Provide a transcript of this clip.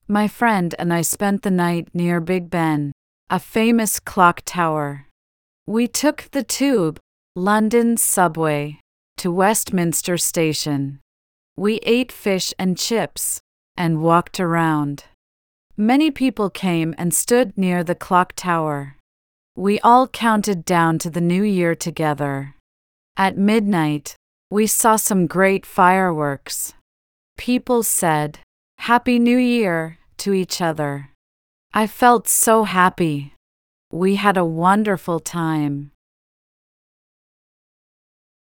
My friend and I spent the night near Big Ben, a famous clock tower. We took the tube, London subway, to Westminster Station. We ate fish and chips and walked around. Many people came and stood near the clock tower. We all counted down to the new year together. At midnight, we saw some great fireworks. People said, "Happy New Year," to each other. I felt so happy. We had a wonderful time.